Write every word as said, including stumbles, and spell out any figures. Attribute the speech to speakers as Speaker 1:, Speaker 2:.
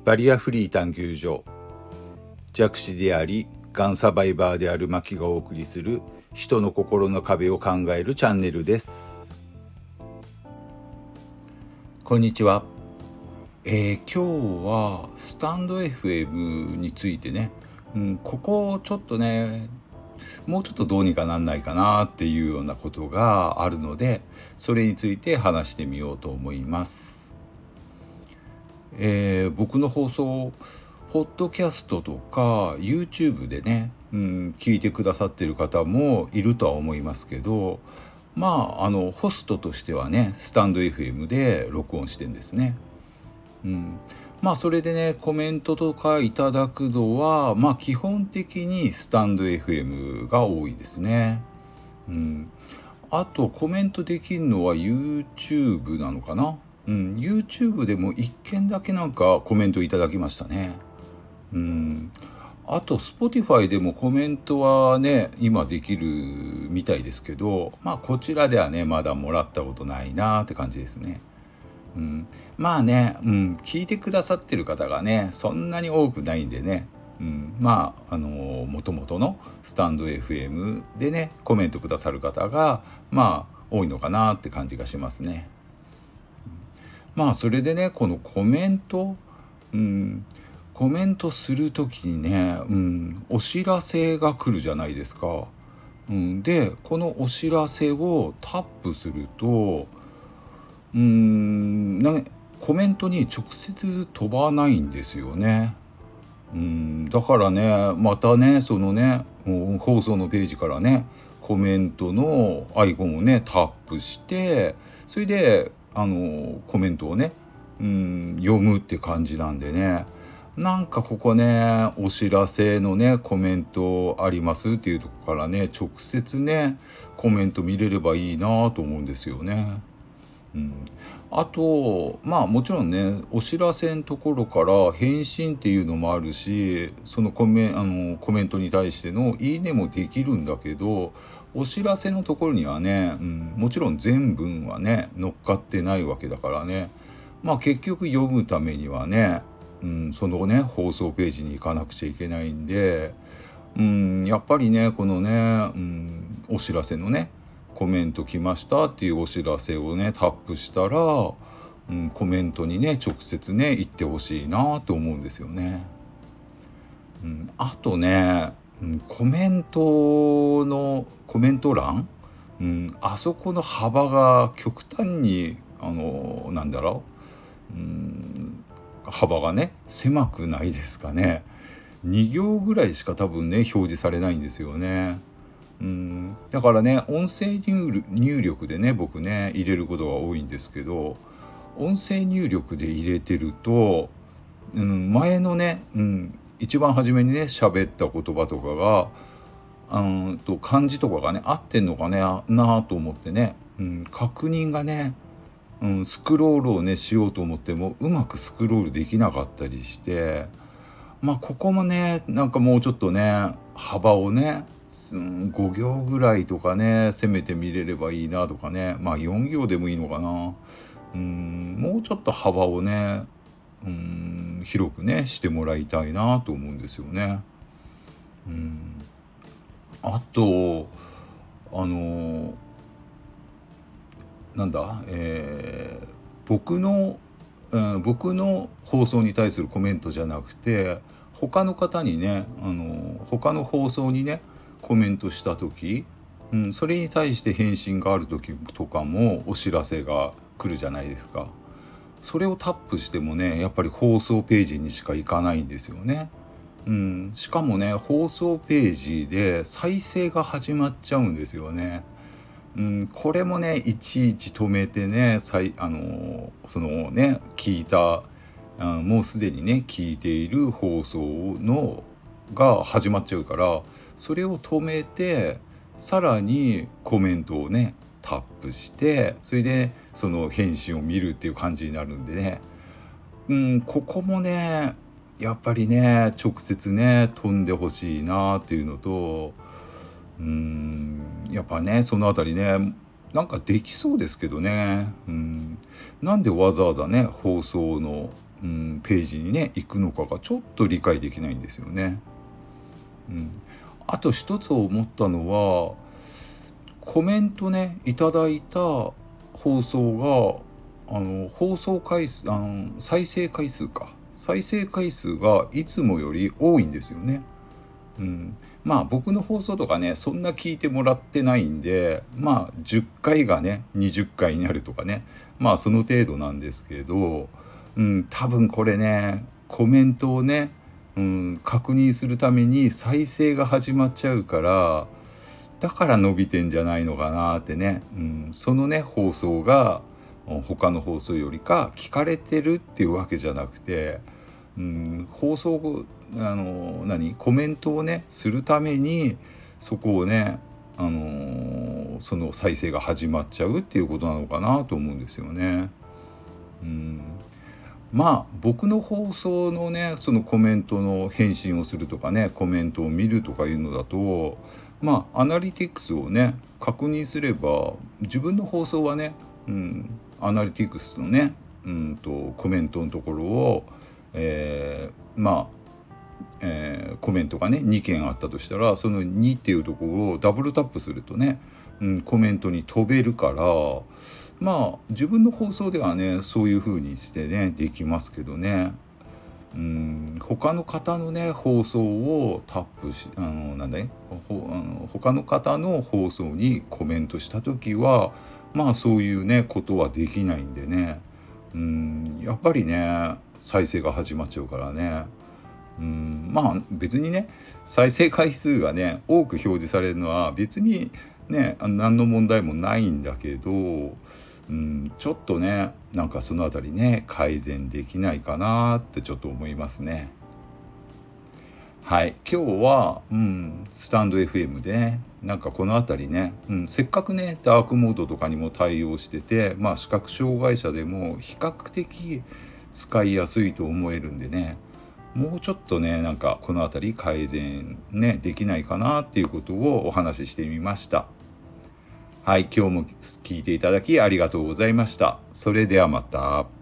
Speaker 1: バリアフリー探求所、弱視でありがんサバイバーであるマキがお送りする人の心の壁を考えるチャンネルです。こんにちは。えー、今日はスタンド エフエム についてね、うん、ここちょっとねもうちょっとどうにかなんないかなっていうようなことがあるので、それについて話してみようと思います。えー、僕の放送ポッドキャストとか YouTube でね、うん、聞いてくださってる方もいるとは思いますけど、まああのホストとしてはねスタンド エフエム で録音してんですね。うん、まあそれでねコメントとかいただくのはまあ基本的にスタンド エフエム が多いですね。うん、あとコメントできるのは YouTube なのかな。うん、YouTube でも一件だけなんかコメントいただきましたね。うん、あと Spotify でもコメントはね今できるみたいですけど、まあこちらではねまだもらったことないなって感じですね。うん、まあね、うん、聞いてくださってる方がねそんなに多くないんでね、うん、まああの元々のスタンド エフエム でねコメントくださる方がまあ多いのかなって感じがしますね。まあそれでねこのコメント、うん、コメントするときにね、うん、お知らせが来るじゃないですか。うん、でこのお知らせをタップするとうーんなコメントに直接飛ばないんですよね。うんだからねまたねそのね放送のページからねコメントのアイコンをねタップしてそれであのコメントをねうん読むって感じなんでね、なんかここねお知らせのねコメントありますっていうところからね直接ねコメント見れればいいなと思うんですよね。うん、あとまあもちろんねお知らせのところから返信っていうのもあるし、そのコメ、あのコメントに対してのいいねもできるんだけど、お知らせのところにはね、うん、もちろん全文はね乗っかってないわけだからね、まあ結局読むためにはね、うん、そのね放送ページに行かなくちゃいけないんで、うん、やっぱりねこのね、うん、お知らせのねコメント来ましたっていうお知らせをねタップしたら、うん、コメントにね直接ね言ってほしいなと思うんですよね。うん、あとね、うん、コメントのコメント欄、うん、あそこの幅が極端にあのなんだろう、うん、幅がね狭くないですかね。に行ぐらいしか多分ね表示されないんですよね。うん、だからね音声入入力でね僕ね入れることが多いんですけど、音声入力で入れてると、うん、前のね、うん、一番初めにね喋った言葉とかがうんと漢字とかがね合ってんのかねなと思ってね、うん、確認がね、うん、スクロールをねしようと思ってもうまくスクロールできなかったりして、まあここもねなんかもうちょっとね幅をねご行ぐらいとかねせめて見れればいいなとかね、まあよん行でもいいのかな、うんもうちょっと幅をねうん広くねしてもらいたいなと思うんですよね。うんあとあのなんだ、えー、僕の、うん、僕の放送に対するコメントじゃなくて他の方にねあの他の放送にねコメントした時、うん、それに対して返信がある時とかもお知らせが来るじゃないですか。それをタップしてもねやっぱり放送ページにしか行かないんですよね。うん、しかもね放送ページで再生が始まっちゃうんですよね。うん、これもねいちいち止めてね再あのそのね聞いた、うん、もうすでにね聞いている放送のが始まっちゃうから、それを止めてさらにコメントをねタップしてそれでその返信を見るっていう感じになるんでね、うん、ここもねやっぱりね直接ね飛んでほしいなっていうのと、うーんやっぱねそのあたりねなんかできそうですけどね、うん、なんでわざわざね放送のうん、ページにね行くのかがちょっと理解できないんですよね。うん、あと一つ思ったのは、コメントねいただいた放送があの放送回数あの再生回数か再生回数がいつもより多いんですよね。うん、まあ僕の放送とかねそんな聞いてもらってないんで、まあじゅっかいがねにじゅっかいになるとかね、まあその程度なんですけど、うん、多分これねコメントをね、うん、確認するために再生が始まっちゃうから、だから伸びてんじゃないのかなってね、うん、そのね放送が他の放送よりか聞かれてるっていうわけじゃなくて、うん、放送あの何コメントをねするためにそこをね、あのー、その再生が始まっちゃうっていうことなのかなと思うんですよね。うん、まあ僕の放送のねそのコメントの返信をするとかねコメントを見るとかいうのだと、まあアナリティクスをね確認すれば自分の放送はね、うん、アナリティクスのね、うんとコメントのところを、えー、まあえー、コメントがねにけんあったとしたら、そのにっていうところをダブルタップするとね、うん、コメントに飛べるから、まあ自分の放送ではねそういう風にしてねできますけどね、うん、他の方のね放送をタップしあのなんだねほあの他の方の放送にコメントした時はまあそういうねことはできないんでね、うん、やっぱりね再生が始まっちゃうからね。うん、まあ別にね再生回数がね多く表示されるのは別にね何の問題もないんだけど、うん、ちょっとねなんかそのあたりね改善できないかなってちょっと思いますね。はい、今日は、うん、スタンド エフエム でねなんかこのあたりね、うん、せっかくねダークモードとかにも対応してて、まあ視覚障害者でも比較的使いやすいと思えるんでね、もうちょっとねなんかこのあたり改善ねできないかなっていうことをお話ししてみました。はい、今日も聞いていただきありがとうございました。それではまた。